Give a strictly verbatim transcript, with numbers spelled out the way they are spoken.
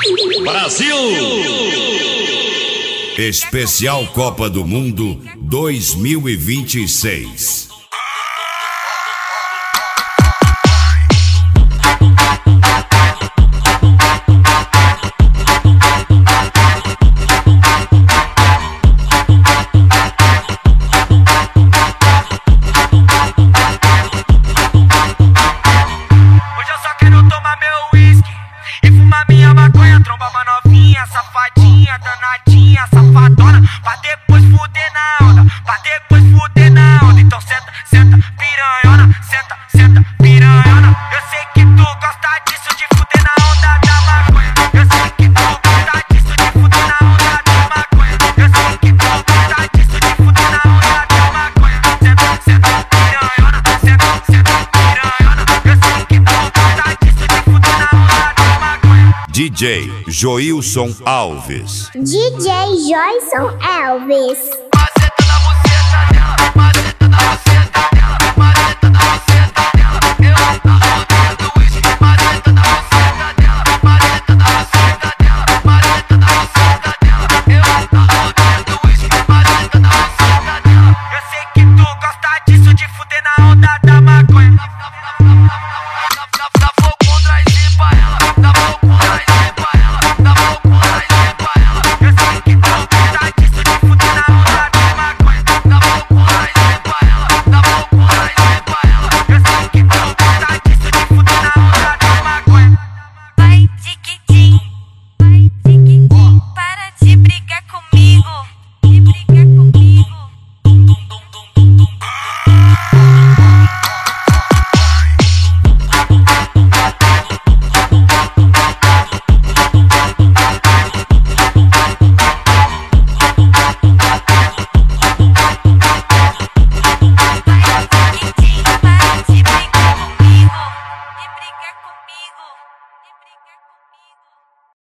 Brasil! Especial Copa do Mundo dois mil e vinte e seis. Minha maconha, tromba uma novinha, safadinha, danadinha, safadona, pra depois fuder na onda, pra depois fuder na onda. Então senta, senta, piranhona, senta, senta, piranhona. Eu sei que tu gosta disso, de fuder na onda da maconha. Eu sei que tu gosta disso, de fuder na onda da maconha. Eu sei que tu gosta disso, de fuder na onda da maconha. Senta, senta, piranhona, senta, senta, piranhona. Eu sei que tu gosta disso, de fuder na onda da maconha. D J Joilson Alves. D J Joilson Alves. Maceta na buceta dela, maceta.